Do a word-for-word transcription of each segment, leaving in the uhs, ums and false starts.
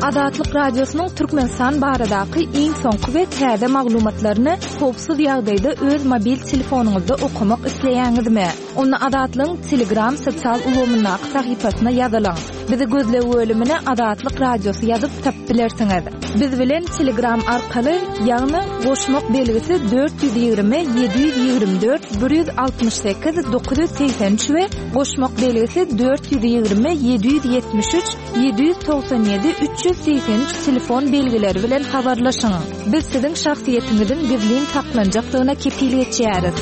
Azatlyk Radiosynyň Türkmenistan baradaky iň soňky we täze maglumatlaryny howpsuz ýagdaýda öz mobil telefonuňyzda okumak isleýäňizmi? Onu Azatlyň Telegram sosial ulgamyna sahypasyna ýazylaň. Bizi gözle bölümine Azatlyk Radiosy ýazyp tapdylarsyňyz. Biz bilen Telegram arkaly ýagny goşmak belgisi dört yüz ýygrimi yedi yüz ýygrimi dört bir yüz altymyş sekiz dokuz yüz seksen üç we goşmak belgisi dört yüz ýygrimi yedi yüz ýetmiş üç yedi yüz doksan ýedi üç yüz seksen üç telefon belgileri bilen habarlaşyň. Biz siziň şahsiýetiňiziň gizlin saklanjakdygyna kepillik etýäris.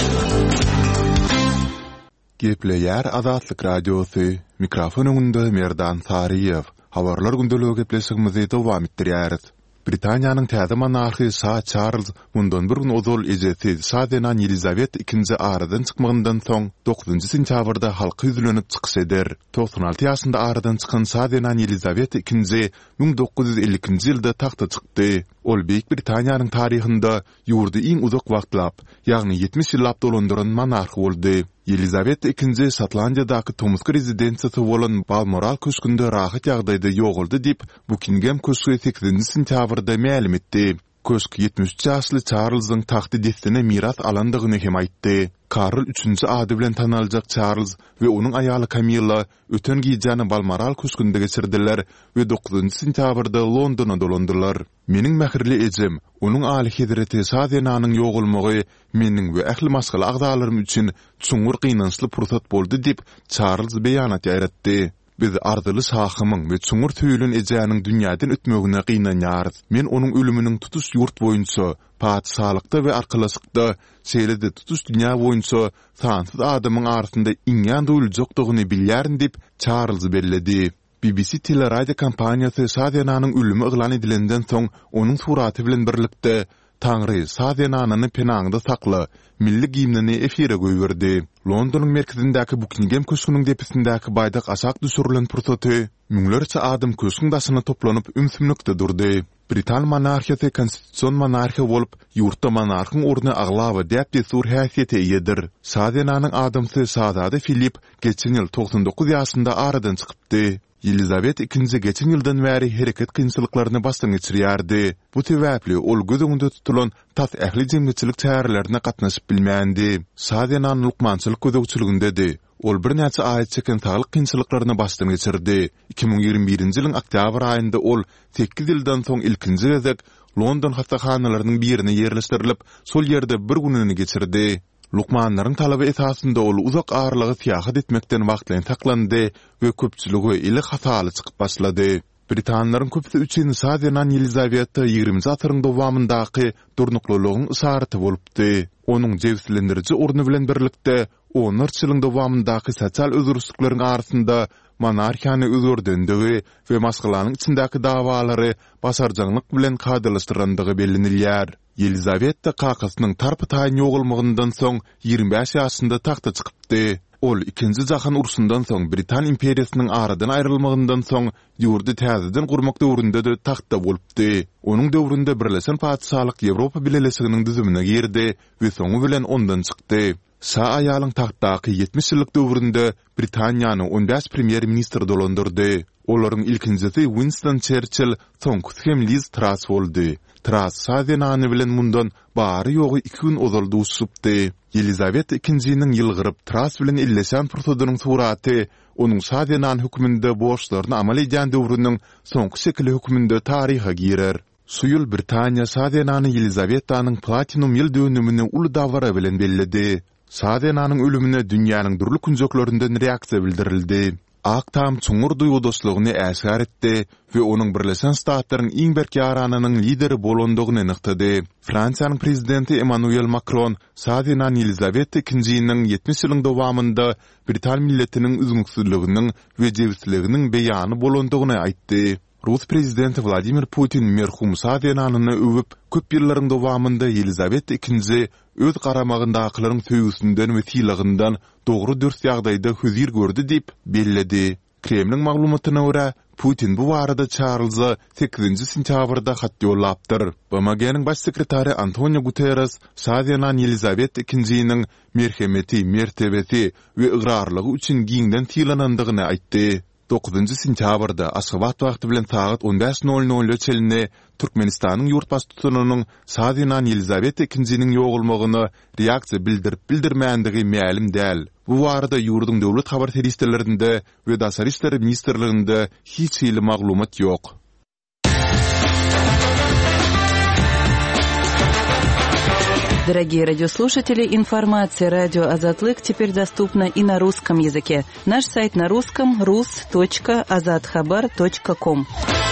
Gepleýär Azatlyk Radiosy, mikrofon öňünde Merdan Sariýew. Habarlar gündöligi gepleşigimizi dowam etdirýäris. Britaniýanyň täze monarhy Şah Charles mundan bir gün ozal ejesi Şahzadan Elizabeth ikinji aradan çykmagyndan soň dokuzunçy sentýabrda halka ýüzlenip çykyş eder. doksan alty ýaşynda aradan çykan Şahzadan Elizabeth ikinji bin dokuz yüz ellikinji ýylda tahta çykdy. Ol Beýik Britaniýanyň taryhynda ýurdy iň uzak wagtlap, ýagny yetmiş ýyllap dolandyran monarh boldy. Elizabeth ikinji Şotlandiýadaky Tomsk rezidensiýasy bolan Balmoral köşkünde rahat ýagdaýda ýogaldy dip Buckingham köşkü sekizinçi sentýabrda ma'lum etdi. Köşk yetmiş üç ýaşly Charlesyň tahty destine miras alandygyny hem aýtdy. Karl üçünçi ady bilen tanaljak Charles we onuň aýaly Camilla öten gijany Balmoral köşkünde geçirdiler we dokuzunçy sentýabrda Londona dolandylar. Meniň mähirli ejem, onuň aly Hazreti Şahzananyň ýogalmagy meniň we ähli masgal agdalarym üçin çuňur gynançly pursat boldy dip Charles beýanat ýaratdy. Biz ardyly şahymyň we çuňur tüýlün ejäniň dünýäden ötmegine gynanýarys. Men onuň ölüminiň tutuş ýurt boýunça, padşahlykda we arkalaşykda, şeýlede tutuş dünýä boýunça sansyz adamyň arasynda iňňän duýuljakdygyny bilýärin dip Charles belledi. B B C teleradio kampaniýasy Şahzananyň ölümi eglan edilenden soň onuň suraty bilen birlikde Taňry Şahzananyny penaňda sakla, milli giyimini efire goýberdi. Londonyň merkezindäki Buckingham köşküniň depesindäki baýdak aşak düşürilen pursaty, müňlerçe adam köşküň daşyna toplanyp ümsümlikde durdy. Britan monarhiýasy konstitusiýon monarhiýa bolup, ýurtda monarhyň orny aglawa diýip desur häsiýete eýedir. Şahzananyň adamsy Şahzada Filip geçen ýyl doksan dokuz ýaşynda aradan çykypdy. Elizabeth ikinji geçen ýyldan bäri hereket kynçylyklaryny başdan geçirýärdi. Bu sebäpli ol göz öňünde tutulan tas ähli jemgyçilik çärelerine gatnaşyp bilmändi. Şahzananyň lukmançylyk gözegçiligindedi. Ol bir näçe aýat çeken saglyk kynçylyklaryny başdan geçirdi. iki bin ýygrimi birinji ýylyň oktýabr aýynda ol sekiz ýyldan soň ilkinji gezek London hastahanalarynyň birine ýerleşdirilip, sol ýerde bir gününi geçirdi. Lukmanlaryň talaby esasynda ol uzak ağırlygy fiýahat etmekden wagtlaryň taklandy we köpçüligi ili hasaly çykyp başlady. Britanlaryň köpüsi üçin Şahzadan Elizabeth ýygrimiňji asyryň dowamyndaky durnuklylygyň isaraty bolupdy. Onuň jewslendiriji orny bilen birlikde on ýylyň dowamyndaky sosial özgürlükleriň arasynda monarhiýany özgürdendigi we masgalanyň içindäki dawalary basarjanlyk bilen kadalaşdyrandygy bellenilýär. Elizabeth de kakasynyň tarpy taýyn ýogalmagyndan soň ýygrimi beş ýaşynda tahta çykypdy. Ol ikinji jahan urusundan soň Britan imperiýasynyň aradan aýrylmagyndan soň ýurdy täzeden gurmak döwründe de tahta bolupdy. Onuň döwründe Birleşen Padşahlyk Ýewropa bileşiginiň düzümine girdi we soňu bilen ondan çykdy. Şah aýalyň tahtdaky yetmiş ýyllyk döwründe Britaniýany on beş premier ministr dolandyrdy. Olaryň ilkinjisi Winston Churchill, soňky hem Liz Truss boldy. Truss Şahzanany bilen mundan bary ýogy iki gün ozal duşupdy. Elizabeth ikinjiniň ýylgyryp Truss bilen illeşen pursadynyň suraty onuň Şahzanany hökmünde boşlaryny amal edýän döwrüniň soňky şekli hökmünde taryha girer. Şu ýyl Britaniýa Şahzanany Elizabethanyň platinum ýyl dönümini uly dawara bilen belledi. Şahzananyň ölümine dünýäniň durly künjeklerinden reaksiýa bildirildi. Aktam çuňur duýgu dostlugyny äşgar etdi we onuň Birleşen Ştatlaryň iň berki aranynyň lideri bolandygyny anyktady. Fransiýanyň prezidenti Emmanuel Macron Şahzanany Elizabeth ikinjiniň yetmiş ýylyň dowamynda Britan milletiniň üzgünçiliginiň we jewsizliginiň beýany bolandygyny aýtdy. Rus prezidenti Vladimir Putin merhum Şahzananyny öwüp köp ýyllaryň dowamynda Elizabeth ikinji öz garamagyndakylaryň söýgüsünden we tiýlygyndan dogry dürst ýagdaýda huzur gördü diýip belledi. Kremliň maglumatyna görä Putin bu barada Charles'a sekizinçi sentýabrda hat ýollapdyr. B M G'niň baş sekretary Antonio Guterres Şahzanany Elizabeth ikinjiniň merhemeti, mertebeti we ıgrarlygy üçin giňden tiýlanandygyny aýtdy. dokuzunçy sentýabrda Aşgabat wagty bilen saat on beş nol nol çeline Türkmenistanyň ýurtbaş tutununyň Sadynan Elizabet ikinciniň ýogulmagyny reaksiýa bildirip bildirmänligi mälim däl. Bu barada ýurdun döwlet habar teristlerinde we Daşary işleri ministrliginde hiç hili maglumat ýok. Дорогие радиослушатели, информация радио «Азатлык» теперь доступна и на русском языке. Наш сайт на русском рус точка азатхабар точка ком.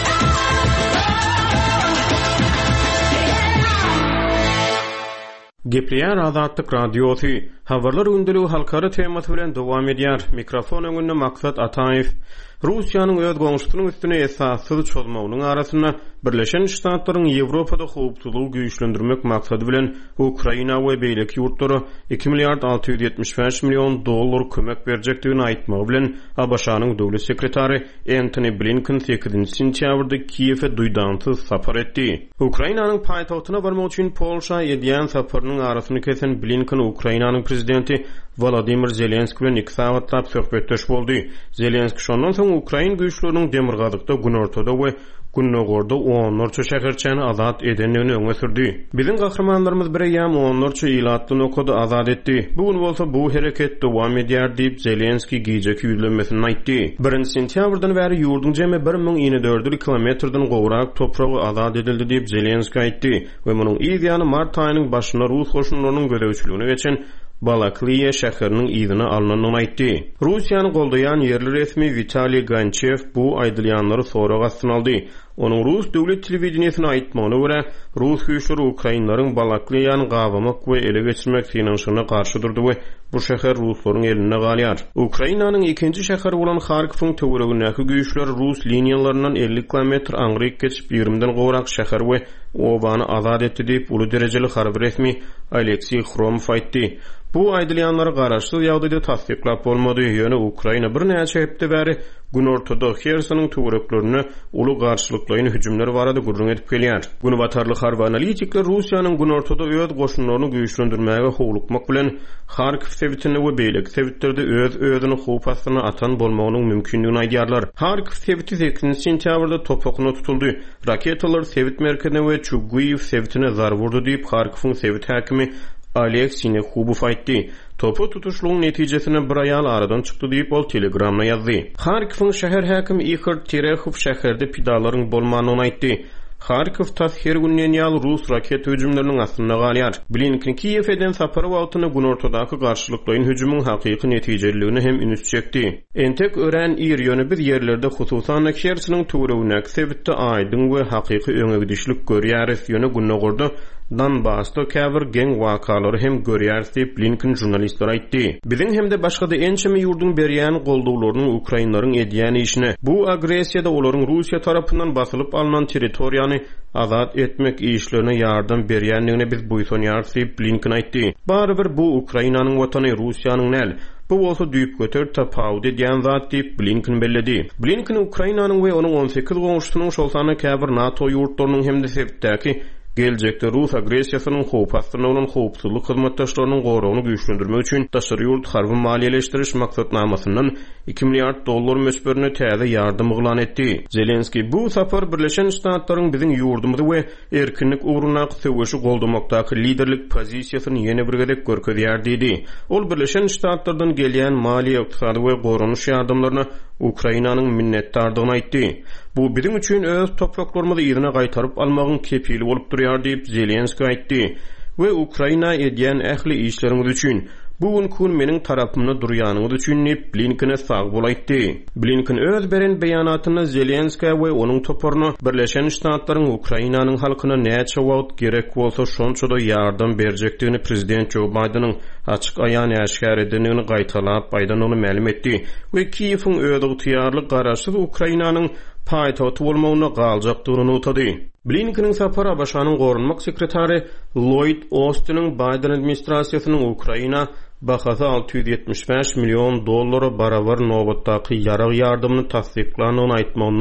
Gepriýär Azatlyk radiosu. Habarlar gündülügi halkara temasy bilen dowam edýär. Mikrofon öňünde Maksat Ataýew. Russiýanyň öz goňşusynyň üstüne esassyz çolmagynyň arasyna Birleşen Ştatlaryň Ýewropada howpsuzlygy güýçlendirmek maksady bilen Ukraina we beýleki ýurtlara iki milliard alty ýuz ýetmiş beş million dollar kömek berjekdigini aýtmagy bilen A B Ş'nyň döwlet sekretary Antony Blinken sekizinçi sentýabrda Kiýewе duýdansyz sapar etdi. Ukrainanyň paýtagtyna barmak üçin Polşa edýän saparynyň arasyny kesen Blinken Ukrainanyň prezidenti Volodymyr Zelenski bilen iki saatlap söhbetdeş boldy. Zelenski şondan soň Ukrain güýçleriniň demirgazykda günortada we Günnogorda onlarça şäherçäni azat edenligini öňe sürdi. Biziň gahramanlarymyz bir ýam onlarça ilatdan okudy azat etdi. Bugun bolsa bu hereket dowam edýär diýip Zelenski giýjeki ýüzlenmesini aýtdy. birinçi sentýabrdan bäri ýurdun jeme bir miň dört yüz kilometrden gowrak topragy azat edildi diýip Zelenski aýtdy we munyň ýa-ni mart aýynyň başyna Rus goşunlarynyň gödäwçiligine geçen Balakliya şäheriniň ýygyny alnanyny aýtdy. Russiýany goldaýan ýerli resmi Vitaliy Ganchev bu aýdylýanlary soraga astyna aldy. Onun Rus döwlet telewizionyna aýtmagyna görä, Rus güýçleri Ukrainalaryň Balakliýany gawamak we ele geçirmek finansyna garşy durdy we bu şäher Ruslaryň eline galýar. Ukrainanyň ikinji şäheri bolan Kharkiwň töweregindäki güýçler Rus liniýalaryndan elli kilometr aňryk geçip ýigrimden gowrak şäher we obany azat etdi diýip uly derejeli harby resmi Aleksey Xromov aýtdy. Bu aýdylýanlara garaşsyz ýagdaýda tasdiklap bolmady. Ýöne Ukraina bir näçe hepde bäri günortada Khersonuň töwereklerine uly garşylyklaryň hüjümleri barada gurrun edip gelýär. Bunu batarly harby analitikler Russiýanyň günortada öz goşunlaryny güýçlendirmäge howlukmak bilen Kharkiw sewitini we beýleki sewitlerde öz özüni howp astyna atan bolmagynyň mümkinligini aýdýarlar. Kharkiw sewiti sekizinçi sentýabrda topakyna tutuldy. Raketalar sewit merkezine we Çuguýew sewitine zar vurdy diýip Kharkiwň sewit häkimi Aleksey Xubov aýtdy. Topu tutuşluğun netijesine bir ayal aradan çıktı deyip ol telegramna yazdı. Kharkiw'ın şäher häkimi Igor Terekhov şäherde pidalaryň bolmanyny aýtdy. Kharkiw tas her günden ýaly Rus raket hüjümleriniň aslynda galýar. Blinken Kiýewden sapary wagtyny günortadaky garşylyklaryň hüjümüň hakyky netijeligini hem ünüs çekdi. Entek ören ir ýöne bir ýerlerde hususan Khersonuň töweregindäki sebitde aýdyň we hakyky öňe gidişlik görýäris ýöne Günnogorda dan basta käbir geň wakalary hem görýäris diýip Blinken jurnalistlere aýtdy. Biziň hemde başga da ençemi ýurdun berýän goldawlarynyň Ukrainalaryň edýän işine, bu agresiýada olaryň Russiýa tarapyndan basylyp alynan territoriýany azat etmek işlerine ýardam berýänligine biz buýsanýarys diýip Blinken aýtdy. Barybir bu Ukrainanyň watany Russiýanyň näl? Bu bolsa düýüp göter tapawud edýän zat diýip Blinken belledi. Blinken Ukrainanyň we onuň on sekiz goňşusynyň şol sany käbir NATO ýurtlarynyň hemde sebitdäki geljekde Rus agresiýasynyň howp astyna bolan howpsuzlyk hyzmatdaşlarynyň goragyny güýçlendirmek üçin daşary ýurt harby maliýeleşdiriş maksatnamasynyň iki milliard dollar mösberini täze ýardym gılan etdi. Zelenski bu sapar Birleşen Ştatlaryň biziň ýurdumyzy we erkinlik ugruna söwüşi goldamakdaky liderlik pozisiýasyny ýene bir gedek görkezýär diýdi. Ol Birleşen Ştatlardan gelýän maliýe, ykdysady we goranyş ýardymlaryna Ukrainanyň minnetdardygyny aýtdy. Bu biziň üçin öz topraklarymyzy ýerine gaýtaryp almagyň kepili bolup durýar diýip Zelenski aýtdy. We Ukraina edýän ähli işleriniz üçin bugun kun meniň tarapymda durýanyňyz üçin Blinken'e sag bol aýtdy. Blinken öz beren beýanatyny Zelenski we onuň toparyny Birleşen Ştatlaryň Ukrainanyň halkyna näçe wagt gerek bolsa şonçada ýardam berjekdigini prezident Joe Biden'yň açyk aýan äşkär edenligini gaýtalap Biden onu ma'lum etdi. We Kiýewň öz ýygytýarlyk garaşy Ukrainanyň paýtagty bolmagyna galjakdygyny unutdy. Blinken'in sapary A B Ş'nyň gorunmak sekretary Lloyd Austin'in Biden administrasiýasynyň Ukraina bahasy alty ýüz ýetmiş beş million dollara barabar nobatdaky ýarag ýardymyny tasdiklanyny aýtmagynyň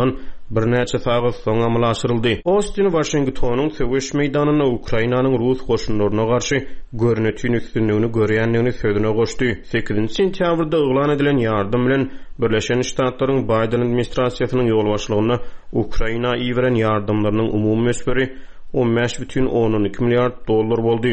bir näçe sagat soň amlaşyryldy. Austin Washingtonyň söwüş meýdanyna Ukrainanyň Rus goşunlaryna garşy görnetýän üstünligini görýänligini sözüne goşdy. sekizinji sentýabrda eglan edilen ýardym bilen Birleşen Ştatlaryň Biden administrasiýasynyň ýol başlygyna Ukraina iýeren ýardymlarynyň umumy mesberi on beş бүтүн on iki milliard dollar boldy.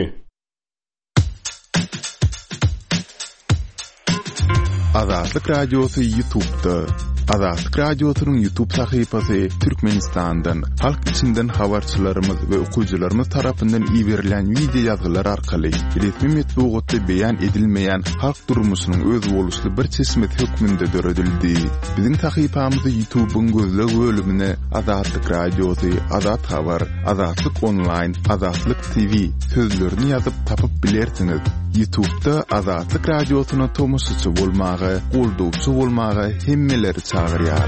Azatlyk Radiosu YouTube'da. Azatlyk Radiosu'nun YouTube sahypasy Türkmenistan'dan, halk içinden habarçylarymyz we okuyjylarymyz tarapyndan iýerilen video ýazgylar arkaly resmi metbuatda beýan edilmeýän halk durmuşynyň öz boluşly bir çeşmet hökmünde döredildi. Biziň sahypamyzy YouTube'un gözleg bölümine Azatlyk Radiosu, Azat Habar, Azatlyk Online, Azatlyk T V sözlerini ýazyp tapyp bilersiňiz. YouTube'da Azatlyk Radiosu'na tomusçy bolmagy, goldawçy bolmagy hemmeleri çağırýar.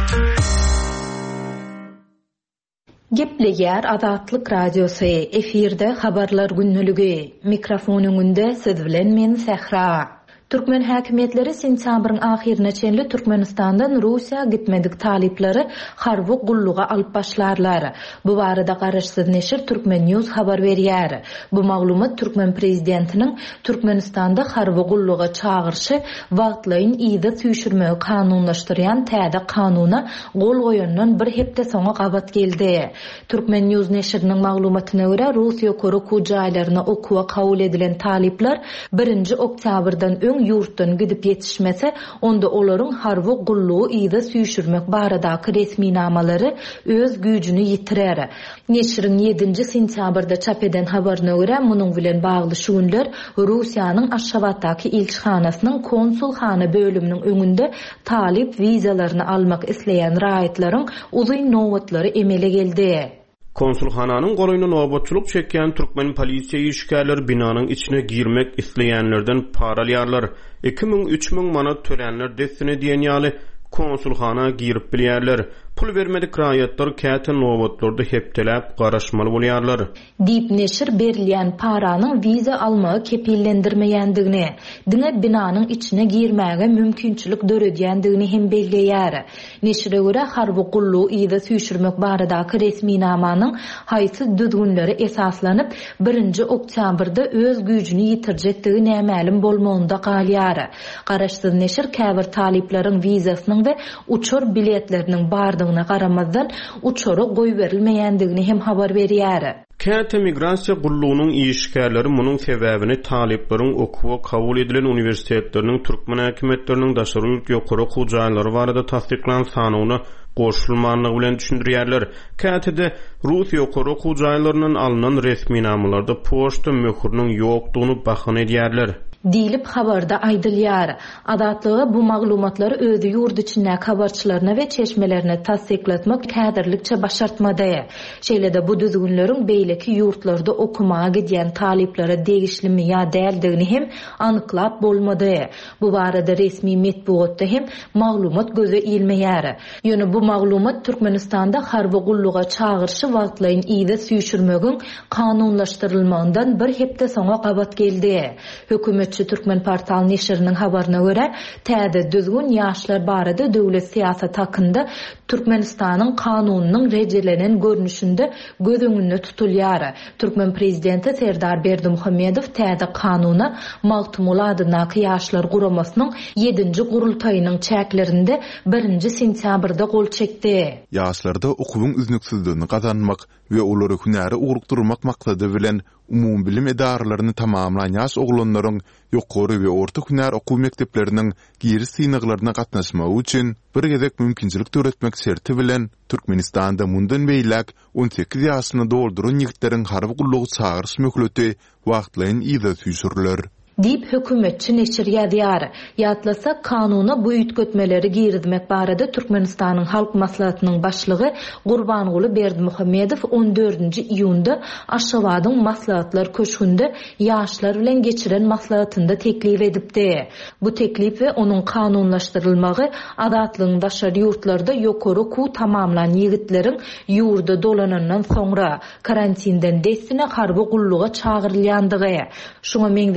Gepleýär Azatlyk Radiosu efirde habarlar günnüligi. Mikrofonyňynda siz bilen men Sehra. Türkmen häkimetleri sentýabryň ahyrına çenli Türkmenistandan Russiya gitmedik talipleri harby gulluga alyp başlarlar. Bu barada garaşsyz neşir Türkmen News habar berýär. Bu maglumat Türkmen prezidentiniň Türkmenistanda harby gulluga çağırşy wagtlaryň ýyda süýşürmegi kanunlaşdyrýan täze kanuna gol goýandan bir hepde soňa gabat geldi. Türkmen News neşiriniň maglumatyna görä Russiya koruku jaýlaryna okuwa kabul edilen talipler birinji oktýabrdan öň yurtdan gidip yetişmese, onda olaryň harby gullugy ýyda süýşürmek baradaky resmi namalary öz güýjüni ýitirer. Neşriň ýedinji sentýabrda çap eden habaryna görä, munyň bilen bagly şu günler Russiýanyň Aşgabatdaky elçihanasynyň konsulhana bölüminiň öňünde talip wizalaryny almak isleýän raýatlaryň uzun nowatlary emele geldi. Konsulhananyň goraýyna nowatçylyk çekýän türkmen polisiýa işgärleri binanyň içine girmek isleýänlerden para alýarlar. iki ming üç ming manat tölenler desine diýen ýaly konsulhana girip bilýärler. Pul vermedik raýatlar käte nowatlarda hepdeläp garaşmaly bolýarlar. Dip neşir berilýän paranyň wiza almagy kepillendirmeýändigini, diňe binanyň içine girmäge mümkinçilik döredýändigini hem belleýär. Neşire görä harby gullugy ýyda süýşürmek baradaky resmi namanyň haýsy düzgünleri esaslanyp birinji oktýabrda öz güýjüni ýitirjekdigi nämälim bolmagynda galýar. Garaşsyz neşir käbir talipleriň wizasynyň we uçur biletleriniň bardygyna garamazdan uçory goý berilmeýändigini hem habar berýär. Käte migrasiýa gullugynyň işgärleri munyň sebäbini talipleriň okuwa kabul edilen universitetleriniň türkmen häkimetleriniň daşary ýokary hujaýlary barada tasdiklan sanawyna goşulmanlygy bilen düşündirýärler. Kätede Rus ýokary hujaýlarynyň alynan resmi namalarda poçta möhüriniň ýokdugyny bahana edýärler. Dilip habarda aýdylýar. Adatlygy bu maglumatlary özi ýurt içinde habarçylaryna we çeşmelerine tasdiklatmak kädirlikçe başartmady. Şeýlede bu düzgünleriň beýleki ýurtlarda okumaga gidýän taliplere degişlimi ýa däldigini hem anyklap bolmady. Bu barada resmi metbuatda hem maglumat göze ilmeýär. Ýöne bu maglumat Türkmenistanda harby gulluga çağırşy wagtlaryň ýyda süýşürmegiň kanunlaşdyrylmagyndan bir hepde soňa gabat geldi. Hökümet Türkmen portal neşiriniň habaryna görä, täze düzgün ýaşlar barada döwlet siýasat hakynda Türkmenistanyň kanunynyň rejelenen görnüşinde göz öňünde tutulýar. Türkmen prezidenti Serdar Berdimuhammedow täze kanuny Magtumul adynaky ýaşlar guramasynyň ýedinji gurultaýynyň çäklerinde birinji sentýabrda gol çekdi. Ýaşlarda okuwyň üznüksizligini gazanmak we olary hünäri urukdurmak maksady bilen umum bilim edaralaryny tamamlayan ýaş oglanlaryň ýokary we orta hünär okuw mekdepleriniň giri synyklaryna gatnaşmagy üçin bir gezek mümkinçilik töretmek serti bilen Türkmenistanda mundan beýlek on sekiz ýaşyny dolduran ýigitleriň harby gullugy çağırş möhüreti wagtlaryň ýyda süýşürler. Dip hökümetçi neşir ýazýar. Ýatlasa kanuna bu ýetgetmeleri girizmek barada Türkmenistanyň halk maslahatynyň başlygy Gurbanguly Berdimuhammedow on dördünji iýunda Aşgabatyň maslahatlar köşkünde ýaşlar bilen geçiren maslahatynda teklip edipdi. Bu teklip we onuň kanunlaşdyrylmagy adatlygyň daşary ýurtlarda ýokary ku tamamlan ýigitleriň ýurda dolanandan soňra karantinden desine harby gulluga çağırylýandygy. Şuňa meňdeş tejribe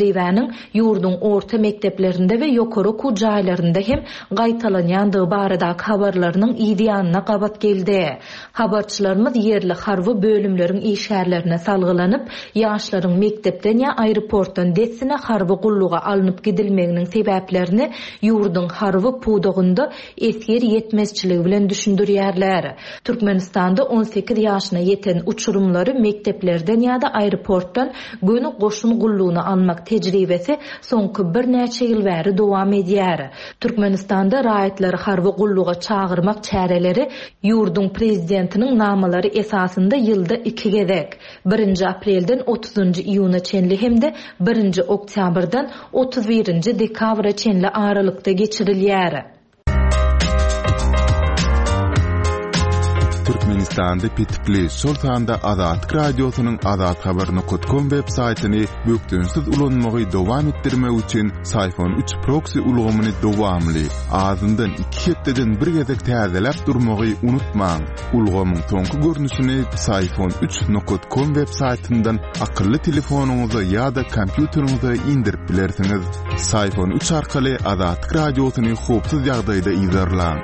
tejribenin ýurdun orta mekdeplerinde we ýokary okuw jaýlarynda hem gaýtalanýandygy barada habarlarynyň ideýanyna gabat geldi. Habarçylarymyz yerli harby bölümleriň işgärlerine salgylanyp, ýaşlaryň mektepden ýa aeroportdan detsine harby gulluga alınıp gidilmeginiň sebäplerini ýurdun harby pudugynda esger yetmezçiligi bilen düşündirýärler. Türkmenistanda on sekiz ýaşyna ýeten uçurumlary mekteplerden ýa-da aeroportdan göni goşun gullugyny almak tejribesi soňky bir näçe ýyl bäri dowam edýär. Türkmenistanda raýatlary harby gulluga çağırmak çäreleri ýurdun prezidentiniň namalary esasynda ýylda iki gezek. birinji aprelden otuzunji iýuna çenli hemde birinji oktýabrdan otuz birinji dekabra çenli aralykda geçirilýär. Türkmenistan'da Pitipli Sultan'da Azat Radyosu'nun Azat Haber nokta com web saytini büktünsiz ulanmagy dowam etdirmek üçin Sayfon üç proxy ulgamyny dowamly azyndan iki hepdeden bir gezek täzelep durmagy unutmaň. Ulgamyň soňky görnüşini Sayfon üç nokta com web saytyndan akylly telefonuňyza ýa-da kompýuteriňize indirip bilersiňiz. Sayfon üç arkaly Azat Radyosuny howpsuz ýagdaýda izlerläň.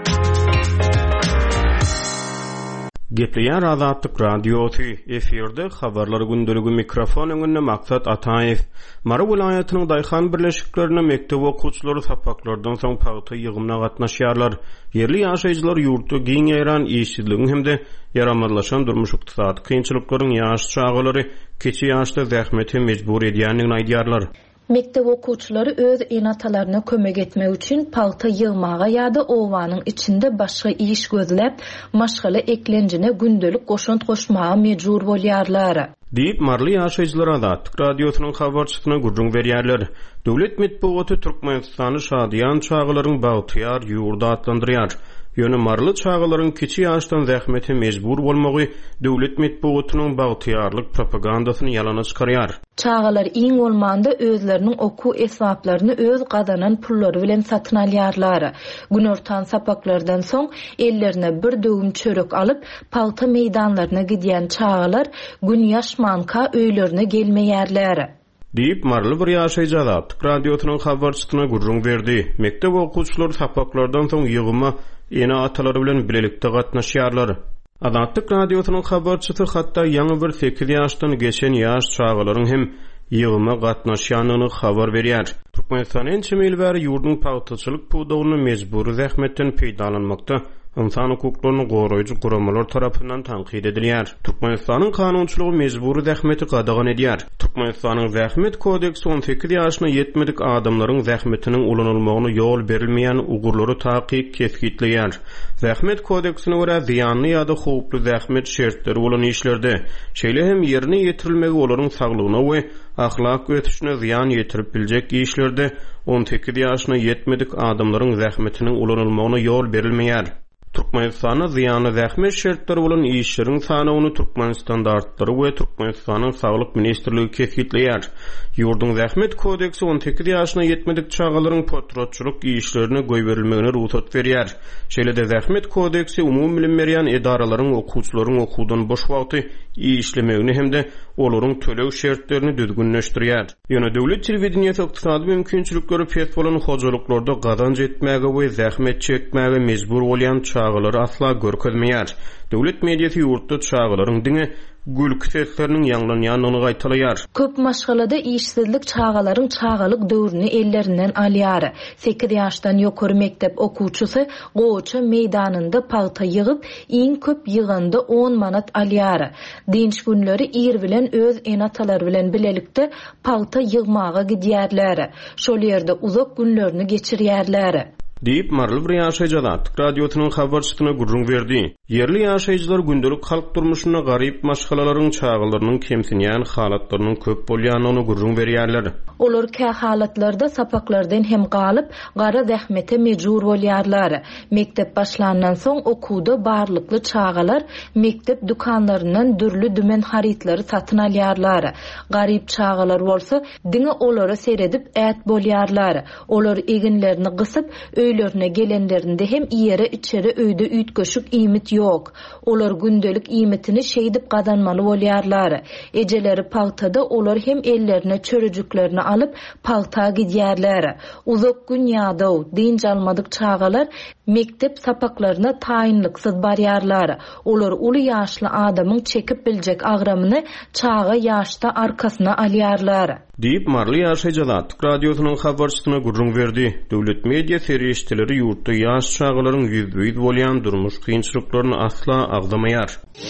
Gepleýär Azatlyk Radiosu efirde habarlary gündäligi mikrofon öňünde Maksat Ataýew. Mara vilayatynyň Daýhan birleşiklerine mektep okuwçylary sapaklardan soň paýta ýygymna gatnaşýarlar. Yerli ýaşaýjylar ýurtda giň ýaran işçiligiň hemde yaramazlaşan durmuş ykdysady kynçylyklaryň ýaş çağalary keçi ýaşda zähmete mejbur edýändigini aýdýarlar. Mektep okuwçylary öz enatalaryna kömek etmek üçin paýta ýygmaga ýa-da owanyň içinde başga iş gözläp, maşgala eklenjine gündelik goşunt goşmaga mejbur bolýarlar. Diýip marly ýaşaýjylar Azatlyk Radiosynyň habarçysyna gurrun berýärler. Döwlet medeniýeti Türkmenistany şadyan çağalaryň bagtyar ýurda atlandyrýar. Ýöne marly çağalaryň kiçi ýaşdan zähmete mejbur bolmagy döwlet medeniýetiniň bagtyarlyk propagandasyny ýalana çykarýar. Çağalar iň bolmanda özleriniň okuw esbaplaryny öz gazanan pullary bilen satyn alýarlar. Günortan sapaklardan soň ellerine bir döwüm çörek alyp paýta meýdanlaryna gidýän çağalar gün ýaşmanka öýlerine gelmeýärler. Diýip marly bir ýaşaýjy Azatlyk Radiosynyň habarçysyna gurrun berdi. Mektep okuwçylary sapaklardan soň ýygyma ene atalary bilen bilelikde gatnaşýarlar. Azatlyk Radiosynyň habarçysy hatda ýaňy bir sekiz ýaşdan geçen ýaş çağalaryň hem ýygyma gatnaşýanyny habar berýär. Türkmenistanyň çemel bäri ýurdun paýtaçylyk pudugyny mejburi zähmetden peýdalanmakda insan hukuklaryny goraýjy guramalar tarapyndan tanqid edilýär. Türkmenistanyň kanunçylygy mejburi zähmeti gadagan edýär. Türkmenistanyň zähmet kodeksi on sekiz ýaşyna ýetmedik adamlaryň zähmetiniň ulanylmagyna ýol berilmeýän ugurlary takyp kesgitleýär. Zähmet kodeksine görä ziýanly ýa-da howply zähmet şertleri bolan işlerde şeýle hem ýerine ýetirilmegi olaryň saglygyna we ahlak ötüşine ziýan ýetirip biljek işlerde on sekiz ýaşyna ýetmedik adamlaryň zähmetiniň ulanylmagyna ýol berilmeýär. Türkmenistana ziýany zähmet şertleri bolan işleriň sanawyny Türkmen standartlary we Türkmenistanyň Saglyk ministrligi kesgitleýär. Ýurdun zähmet kodeksi on sekiz ýaşyna ýetmedik çağalaryň portretçilik işlerine goý berilmegine ruhsat berýär. Şeýle-de zähmet kodeksi umum bilim berýän edaralaryň okuwçylaryň okuwdan boş wagty işlemegini hemde olaryň tölew şertlerini düzgünleşdirýär. Ýöne döwlet telewizionýety ykdysady mümkinçilikleri pes bolan hojalyklarda gazanç etmäge we zähmet çekmäge mejbur bolýan çağaları asla görkezmeýär. Döwlet mediýasy ýurtda çağalaryň diňe gülk sesleriniň ýanglanýanyny gaýtalaýar. Köp maşgalada işsizlik çağalaryň çağalyk döwrüni ellerinden alýar. sekiz ýaşdan ýokary mektep okuwçysy goýça meýdanynda paýta ýygyp, iň köp ýyganda on manat alýar. Dinç günleri ir bilen öz enatalary bilen bilelikde paýta ýygmaga gidýärler. Şol ýerde uzak günlerini geçirýärler. Diýip marly bir ýaşaýjy Azatlyk Radiosynyň habarçysyna gurrun berdi. Yerli ýaşaýjylar gündelik halk durmuşyna garyp maşgalalaryň çağalarynyň kemsinýän halatlarynyň köp bolýanyny gurrun berýärler. Olar kä halatlarda sapaklardan hem galyp, gara zähmete mejbur bolýarlar. Mektep başlanandan soň okuwda barlykly çağalar mektep dukanlaryndan dürli dümen haritlary satyn alýarlar. Garyp çağalar bolsa, diňe olary seredip ät bolýarlar. Olar eginlerini gysyp, öýlerine gelenlerinde hem iyere içeri öýde üýtgeşik iýmit ýok. Olar gündelik iýmitini şeýdip gadanmaly bolýarlar. Ejeleri pagtada olar hem ellerine çörüjüklerini alyp pagta gidýärler. Uzak gün ýağdaw, diň almadyk çağalar mektep sapaklaryna taýinliksiz barýarlar. Olar uly ýaşly adamyň çekip biljek agramyny çağa ýaşda arkasyna alýarlar. Diýip Marly ýaşaýjylar Türk radiosynyň habarçysyna gurrun berdi. Döwlet media serişçileri ýurtda ýaş çağalaryň ýüzbeýid bolýan durmuş kynçylyklaryny asla agdamaýar.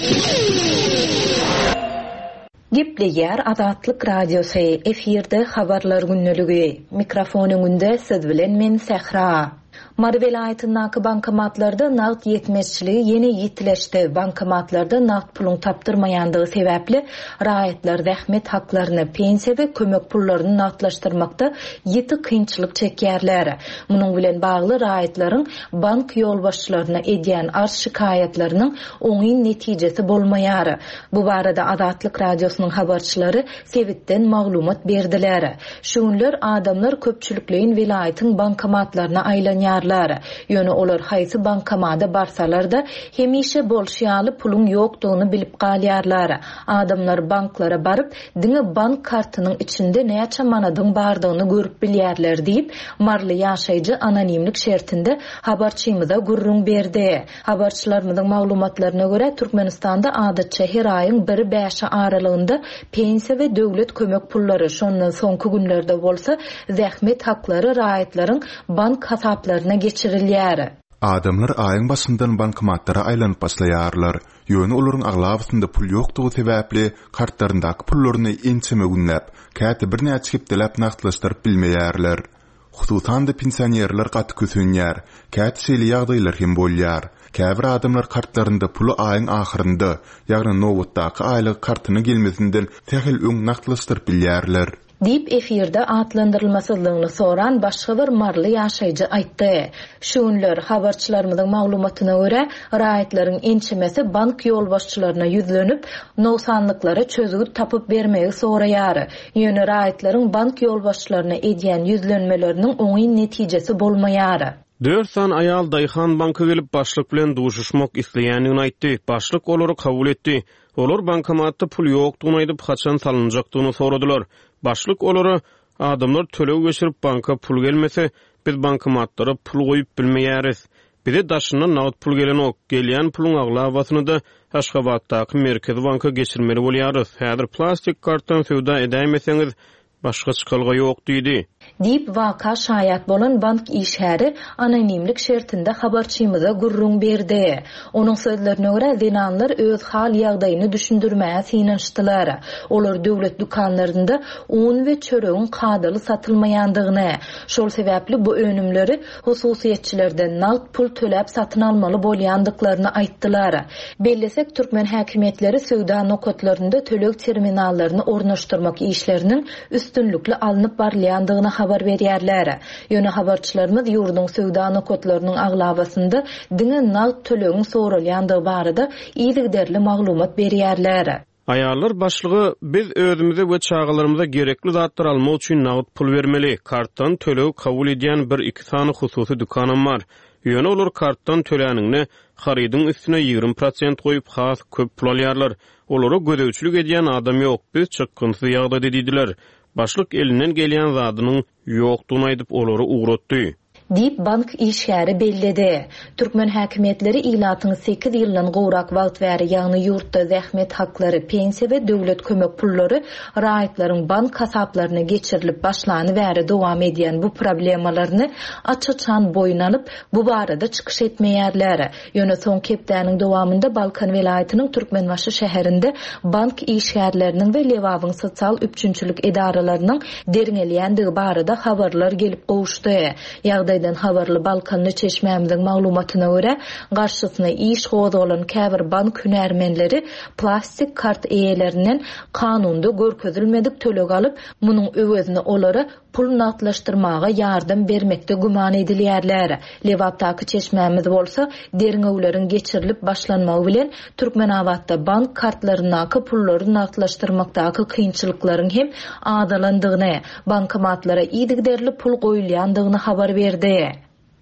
Gepleýär Azatlyk radiosy efirde habarlar günneligi. Mikrofonyňynda siz bilen men Sehra. Mary welaýatynyň bankomatlarda nagt ýetmezçiligi ýene ýitileşdi. Bankomatlarda nagt puluň tapdyrmaýandygy sebäpli raýatlar zähmet haklaryny, pensiýa we kömek pullaryny nagtlaşdyrmakda ýeti kynçylyk çekýärler. Munyň bilen bagly raýatlaryň bank ýolbaşçylaryna edýän arz şikaýatlarynyň oňy netijesi bolmaýar. Bu barada Azatlyk radiosynyň habarçylary Sewitden maglumat berdiler. Şunlar adamlar köpçülikleýin welaýatyň bankomatlaryna aýlanýarlar. Ýöne olar haýsy bankomada barsalar da hemişe bolşýaly puluň ýokdugyny bilip galýarlar. Adamlar banklara baryp, diňe bank kartynyň içinde näçe manadyň bardygyny görüp bilýärler diýip Marly ýaşaýjy anonimlik şertinde habarçymyza gurrun berdi. Habarçylarymyzyň maglumatlaryna görä Türkmenistanda adatça her aýyň biri beşi aralygynda pensiýa we döwlet kömek pullary şondan soňky günlerde bolsa zähmet haklary raýatlaryň bank hasaplaryna geçirilýär. Adamlar aýyň başyndan bankomatlara aýlanyp başlaýarlar. Ýöne olaryň aglabysynda pul ýokdugy sebäpli kartlaryndaky pullaryny ençeme günläp, käte bir näçe hepdelap nagtlaşdyryp bilmeýärler. Hususan da pensionerler gaty kösünýär, käte şeýle ýagdaýlar hem bolýar. Käbir adamlar kartlarynda pulu aýyň ahyrynda, ýagny nowatdaky aýlyk kartyny gelmesinden tähil öň nagtlaşdyryp bilýärler. Dip efirde atlandyrylmasyzlygyny soran başga bir Marly ýaşaýjy aýtdy. Şunlar habarçylarymyzyň maglumatyna görä, raýatlaryň ençemesi bank ýolbaşçylaryna ýüzlenip, nowsanlyklary çözügi tapyp bermegi soraýar. Ýöne raýatlaryň bank ýolbaşçylaryna edýän ýüzlenmeleriniň oňy netijesi bolmaýar. Dört san ayal Dayhan banka gelip başlyk bilen duşuşmak isleýändigini aýtdy. Başlyk olary kabul etdi. Olar bankomatda pul ýokdugyny aýdyp haçan salynjakdygyny soradylar. Başlyk olary adamlar tölew geçirip banka pul gelmese biz bankomatlara pul goýup bilmeýäris. Bide daşyndan nagd pul gelen ok, gelýän puluň aglabasyny da Aşgabatdaky Merkez banka geçirmeli bolýarys. Häzir plastik kartdan sowda edämeseňiz başga çykalga ýok diýdi. Dip waka şaýat bolan bank işhäri anonimlik şertinde habarçymyza gurrun berdi. Onuň sözlerine görä dinanlar öz hal ýagdaýyny düşündirmäge synançdylar. Olar döwlet dukanlarynda un we çöregiň kadaly satylmaýandygyny, şol sebäpli bu önümleri hususiýetçilerden nagd pul töläp satyn almaly bolýandyklaryny aýtdylar. Bellesek Türkmen häkimetleri söwda nokatlarynda tölek terminallaryny ornaşdyrmak işleriniň üstünlükli alınıp barlayandygyny habar berýärler. Ýöne habarçylarymyz ýurduň söwda nokatlarynyň aglabasynda diňe nagd tölegiň soralyandygy barada iýdigderli maglumat berýärler. Ayarlar başlygy biz özümize we çağalarymyza gerekli zatlar almak üçin nagd pul bermeli. Kartdan tölew kabul edýän bir iki sany hususy dukanam bar. Ýöne olar kartdan töläniňni harydyň üstüne ýigrim prosent goýup has köp pul alýarlar. Olary gödäwçilik edýän adam ýok, biz çykynty ýagda dediler. Başlyk elinden gelýän zadynyň ýokdugyny aýdyp olary ugratdy. Dip bank işhäri belledi. Türkmen häkimetleri ilatyny sekiz ýyldan gowrak wagt bäri ýagny ýurtda zähmet haklary, pensiýa we döwlet kömek pullary raýatlaryň bank hasaplaryna geçirilip başlany bäri dowam edýän bu problemalaryny açyçan boýunanyp bu barada çykyş etmeýärler. Ýöne soň kepdäniň dowamında Balkan welaýatynyň Türkmenbaşy şäherinde bank işhärleriniň we lewawyň sosial üçünçülük edaralarynyň derňelýändigi barada habarlar gelip gowuşdy. Ýagdaý habarly Balkanly çeşmämiziň maglumatyna görä, garşysyna iş goýdy bolan käbir bank hünärmenleri plastik kart eýelerinden kanunda görkezilmedik tölek alyp, munyň öwezine olary pul nagtlaşdyrmaga ýardam bermekde guman edilýärler. Lewapdaky çeşmämiz bolsa, derňewleriň geçirilip başlanmagy bilen Türkmenawatda bank kartlarynaky pullary nagtlaşdyrmakdaky kynçylyklaryň hem adalandygyny, bankomatlara iýdigderli pul goýulýandygyny habar berdi.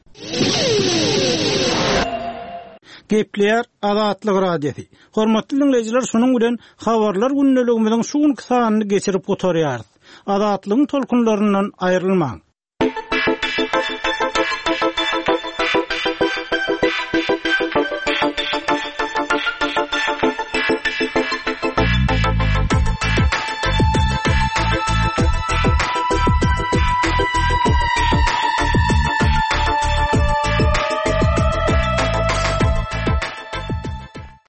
Gepleýär Azatlyk radiosi. Hormatly dinleýijiler, şunuň bilen habarlar günneligimiziň şuň kysanyny geçirip oturýarys. Azatlygyň tolkunlaryndan aýrylmaň.